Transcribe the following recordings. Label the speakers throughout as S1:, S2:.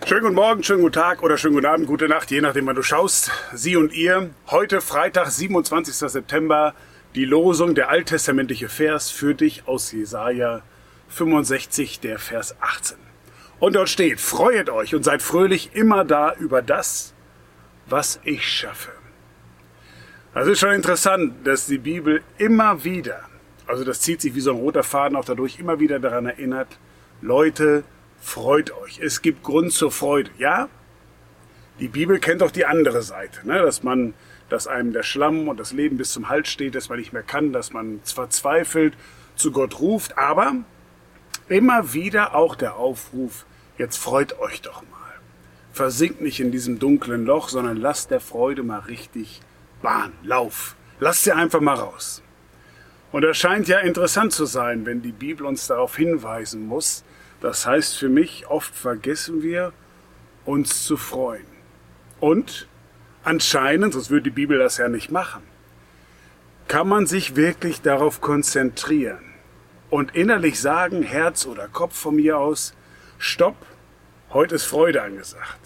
S1: Schönen guten Morgen, schönen guten Tag oder schönen guten Abend, gute Nacht, je nachdem, wann du schaust. Sie und ihr. Heute Freitag, 27. September, die Losung, der alttestamentliche Vers für dich aus Jesaja 65, der Vers 18. Und dort steht: Freuet euch und seid fröhlich immer da über das, was ich schaffe. Das ist schon interessant, dass die Bibel immer wieder, also das zieht sich wie so ein roter Faden auch dadurch, immer wieder daran erinnert: Leute, freut euch. Es gibt Grund zur Freude. Ja, die Bibel kennt auch die andere Seite, ne? Dass einem der Schlamm und das Leben bis zum Hals steht, dass man nicht mehr kann, dass man verzweifelt, zu Gott ruft, aber immer wieder auch der Aufruf: Jetzt freut euch doch mal. Versinkt nicht in diesem dunklen Loch, sondern lasst der Freude mal richtig Bahn, Lauf. Lasst sie einfach mal raus. Und das scheint ja interessant zu sein, wenn die Bibel uns darauf hinweisen muss. Das heißt für mich, oft vergessen wir, uns zu freuen. Und anscheinend, sonst würde die Bibel das ja nicht machen, kann man sich wirklich darauf konzentrieren und innerlich sagen, Herz oder Kopf von mir aus: Stopp, heute ist Freude angesagt.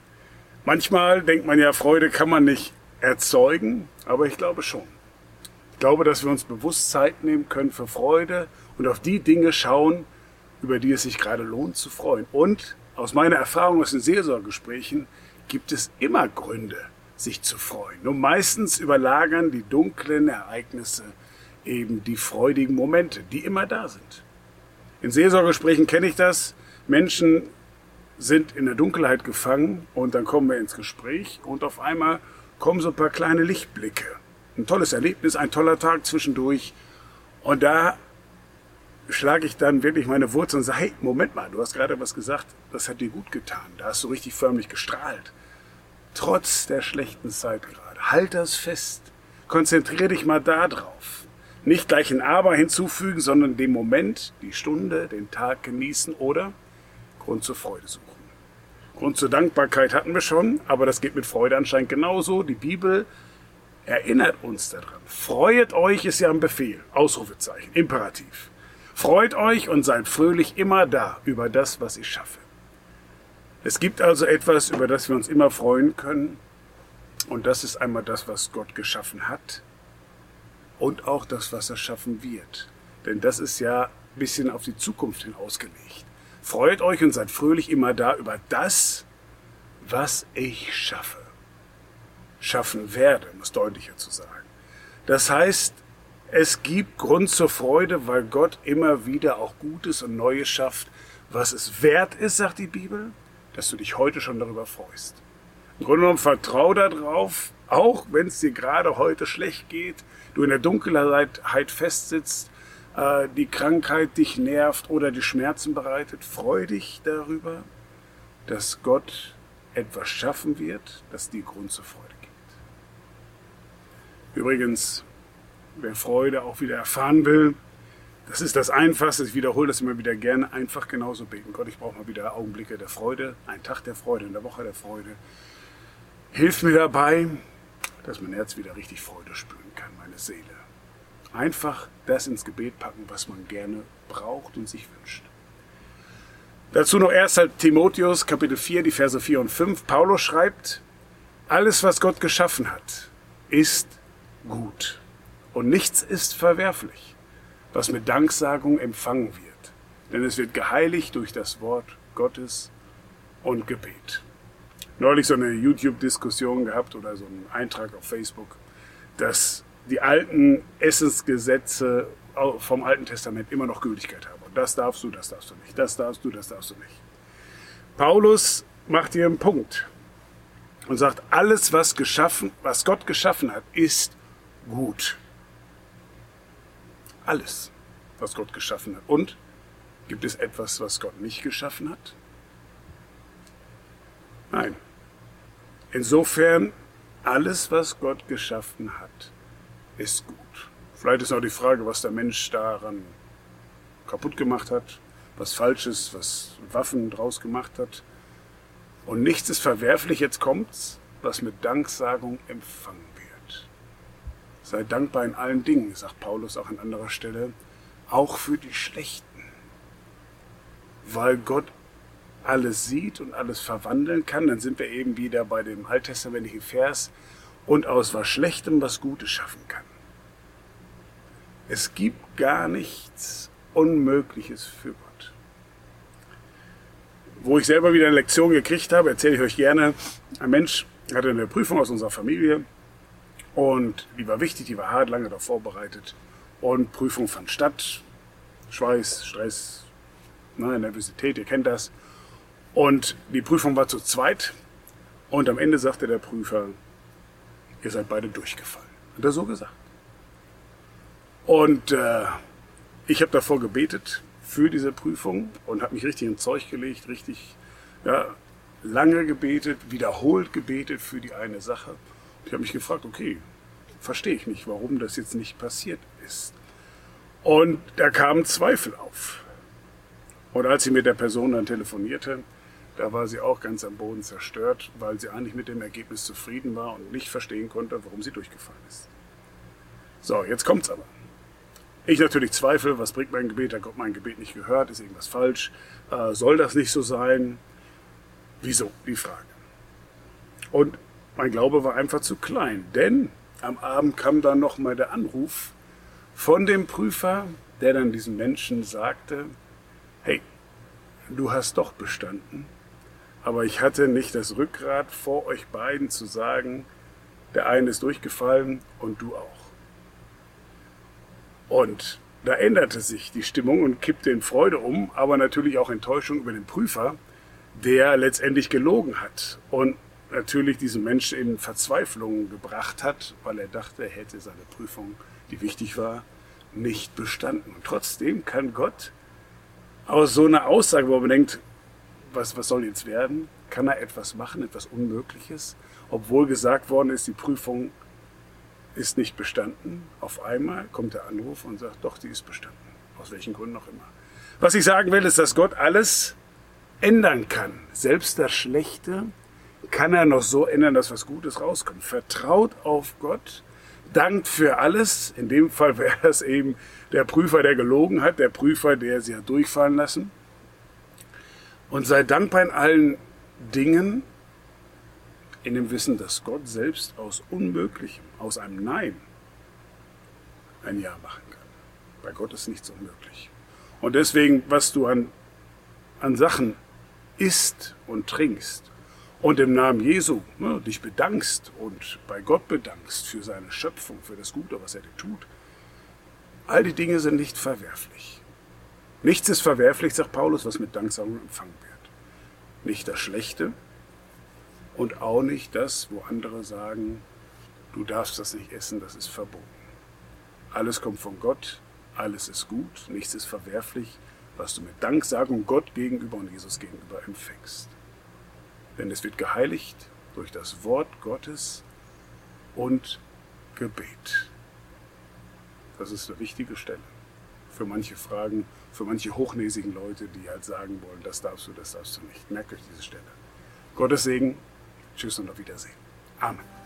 S1: Manchmal denkt man ja, Freude kann man nicht erzeugen, aber ich glaube schon. Ich glaube, dass wir uns bewusst Zeit nehmen können für Freude und auf die Dinge schauen, über die es sich gerade lohnt zu freuen. Und aus meiner Erfahrung aus den Seelsorgegesprächen gibt es immer Gründe, sich zu freuen. Nur meistens überlagern die dunklen Ereignisse eben die freudigen Momente, die immer da sind. In Seelsorgegesprächen kenne ich das. Menschen sind in der Dunkelheit gefangen und dann kommen wir ins Gespräch und auf einmal kommen so ein paar kleine Lichtblicke. Ein tolles Erlebnis, ein toller Tag zwischendurch. Und da schlage ich dann wirklich meine Wurzeln und sage: Hey, Moment mal, du hast gerade was gesagt, das hat dir gut getan. Da hast du richtig förmlich gestrahlt. Trotz der schlechten Zeit gerade. Halt das fest. Konzentriere dich mal da drauf. Nicht gleich ein Aber hinzufügen, sondern den Moment, die Stunde, den Tag genießen oder Grund zur Freude suchen. Grund zur Dankbarkeit hatten wir schon, aber das geht mit Freude anscheinend genauso. Die Bibel erinnert uns daran. Freuet euch ist ja ein Befehl, Ausrufezeichen, Imperativ. Freut euch und seid fröhlich immer da über das, was ich schaffe. Es gibt also etwas, über das wir uns immer freuen können. Und das ist einmal das, was Gott geschaffen hat. Und auch das, was er schaffen wird. Denn das ist ja ein bisschen auf die Zukunft hin ausgelegt. Freut euch und seid fröhlich immer da über das, was ich schaffe. Schaffen werde, um es deutlicher zu sagen. Das heißt, es gibt Grund zur Freude, weil Gott immer wieder auch Gutes und Neues schafft, was es wert ist, sagt die Bibel, dass du dich heute schon darüber freust. Im Grunde genommen vertrau darauf, auch wenn es dir gerade heute schlecht geht, du in der Dunkelheit festsitzt, die Krankheit dich nervt oder die Schmerzen bereitet, freu dich darüber, dass Gott etwas schaffen wird, das dir Grund zur Freude gibt. Übrigens, wer Freude auch wieder erfahren will, das ist das Einfachste. Ich wiederhole das immer wieder gerne. Einfach genauso beten: Gott, ich brauche mal wieder Augenblicke der Freude, einen Tag der Freude, in der Woche der Freude. Hilf mir dabei, dass mein Herz wieder richtig Freude spüren kann, meine Seele. Einfach das ins Gebet packen, was man gerne braucht und sich wünscht. Dazu noch 1. Timotheus, Kapitel 4, die Verse 4 und 5. Paulus schreibt: Alles, was Gott geschaffen hat, ist gut. Und nichts ist verwerflich, was mit Danksagung empfangen wird. Denn es wird geheiligt durch das Wort Gottes und Gebet. Neulich so eine YouTube-Diskussion gehabt oder so einen Eintrag auf Facebook, dass die alten Essensgesetze vom Alten Testament immer noch Gültigkeit haben. Und das darfst du nicht. Das darfst du nicht. Paulus macht hier einen Punkt und sagt: Alles, was Gott geschaffen hat, ist gut. Alles, was Gott geschaffen hat. Und gibt es etwas, was Gott nicht geschaffen hat? Nein. Insofern, alles, was Gott geschaffen hat, ist gut. Vielleicht ist auch die Frage, was der Mensch daran kaputt gemacht hat, was Falsches, was Waffen draus gemacht hat. Und nichts ist verwerflich, jetzt kommt's, was mit Danksagung empfangen wird. Sei dankbar in allen Dingen, sagt Paulus auch an anderer Stelle, auch für die Schlechten. Weil Gott alles sieht und alles verwandeln kann, dann sind wir eben wieder bei dem alttestamentlichen Vers, und aus was Schlechtem was Gutes schaffen kann. Es gibt gar nichts Unmögliches für Gott. Wo ich selber wieder eine Lektion gekriegt habe, erzähle ich euch gerne. Ein Mensch hatte eine Prüfung aus unserer Familie und die war wichtig, die war hart, lange darauf vorbereitet, und Prüfung fand statt. Schweiß, Stress, Nervosität, ihr kennt das. Und die Prüfung war zu zweit und am Ende sagte der Prüfer: Ihr seid beide durchgefallen. Hat er so gesagt. Und ich habe davor gebetet für diese Prüfung und habe mich richtig ins Zeug gelegt, richtig lange gebetet, wiederholt gebetet für die eine Sache. Ich habe mich gefragt, okay, verstehe ich nicht, warum das jetzt nicht passiert ist. Und da kamen Zweifel auf. Und als sie mit der Person dann telefonierte, da war sie auch ganz am Boden zerstört, weil sie eigentlich mit dem Ergebnis zufrieden war und nicht verstehen konnte, warum sie durchgefallen ist. So, jetzt kommt's aber. Ich natürlich zweifle, was bringt mein Gebet? Hat Gott mein Gebet nicht gehört? Ist irgendwas falsch? Soll das nicht so sein? Wieso? Die Frage. Und mein Glaube war einfach zu klein, denn am Abend kam dann nochmal der Anruf von dem Prüfer, der dann diesem Menschen sagte: Hey, du hast doch bestanden, aber ich hatte nicht das Rückgrat, vor euch beiden zu sagen, der eine ist durchgefallen und du auch. Und da änderte sich die Stimmung und kippte in Freude um, aber natürlich auch Enttäuschung über den Prüfer, der letztendlich gelogen hat und natürlich diesen Menschen in Verzweiflung gebracht hat, weil er dachte, er hätte seine Prüfung, die wichtig war, nicht bestanden. Und trotzdem kann Gott aus so einer Aussage, wo man denkt, was soll jetzt werden, kann er etwas machen, etwas Unmögliches, obwohl gesagt worden ist, die Prüfung ist nicht bestanden. Auf einmal kommt der Anruf und sagt, doch, die ist bestanden. Aus welchen Gründen auch immer. Was ich sagen will, ist, dass Gott alles ändern kann. Selbst das Schlechte kann er noch so ändern, dass was Gutes rauskommt. Vertraut auf Gott, dankt für alles. In dem Fall wäre es eben der Prüfer, der gelogen hat, der Prüfer, der sie hat durchfallen lassen. Und sei dankbar in allen Dingen, in dem Wissen, dass Gott selbst aus Unmöglichem, aus einem Nein, ein Ja machen kann. Bei Gott ist nichts unmöglich. Und deswegen, was du an Sachen isst und trinkst und im Namen Jesu dich bedankst und bei Gott bedankst für seine Schöpfung, für das Gute, was er dir tut, all die Dinge sind nicht verwerflich. Nichts ist verwerflich, sagt Paulus, was mit Danksagung empfangen wird. Nicht das Schlechte und auch nicht das, wo andere sagen, du darfst das nicht essen, das ist verboten. Alles kommt von Gott, alles ist gut, nichts ist verwerflich, was du mit Danksagung Gott gegenüber und Jesus gegenüber empfängst. Denn es wird geheiligt durch das Wort Gottes und Gebet. Das ist eine wichtige Stelle für manche Fragen, für manche hochnäsigen Leute, die halt sagen wollen, das darfst du nicht. Merkt euch diese Stelle. Gottes Segen, tschüss und auf Wiedersehen. Amen.